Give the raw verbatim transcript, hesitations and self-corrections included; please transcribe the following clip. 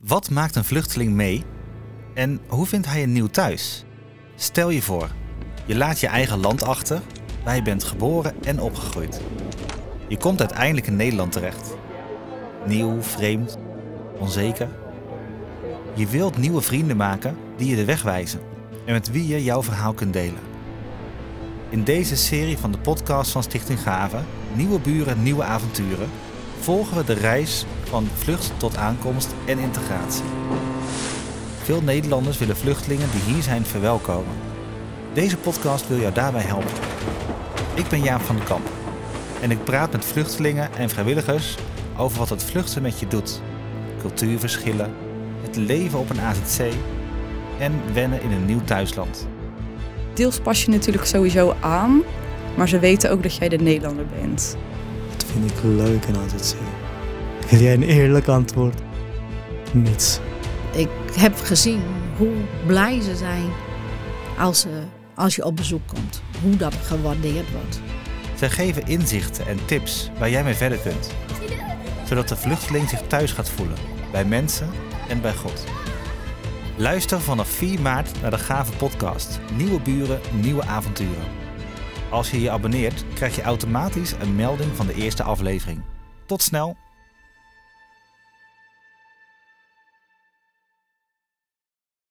Wat maakt een vluchteling mee? En hoe vindt hij een nieuw thuis? Stel je voor, je laat je eigen land achter, waar je bent geboren en opgegroeid. Je komt uiteindelijk in Nederland terecht. Nieuw, vreemd, onzeker. Je wilt nieuwe vrienden maken die je de weg wijzen en met wie je jouw verhaal kunt delen. In deze serie van de podcast van Stichting Gave, Nieuwe Buren, Nieuwe Avonturen, volgen we de reis van vlucht tot aankomst en integratie. Veel Nederlanders willen vluchtelingen die hier zijn verwelkomen. Deze podcast wil jou daarbij helpen. Ik ben Jaap van den Kamp en ik praat met vluchtelingen en vrijwilligers over wat het vluchten met je doet. Cultuurverschillen, het leven op een A Z C en wennen in een nieuw thuisland. Deels pas je natuurlijk sowieso aan, maar ze weten ook dat jij de Nederlander bent. Dat vind ik leuk aan A Z C. Wil jij een eerlijk antwoord? Niets. Ik heb gezien hoe blij ze zijn als, uh, als je op bezoek komt. Hoe dat gewaardeerd wordt. Zij geven inzichten en tips waar jij mee verder kunt. Zodat de vluchteling zich thuis gaat voelen. Bij mensen en bij God. Luister vanaf vier maart naar de Gave podcast. Nieuwe buren, nieuwe avonturen. Als je je abonneert, krijg je automatisch een melding van de eerste aflevering. Tot snel!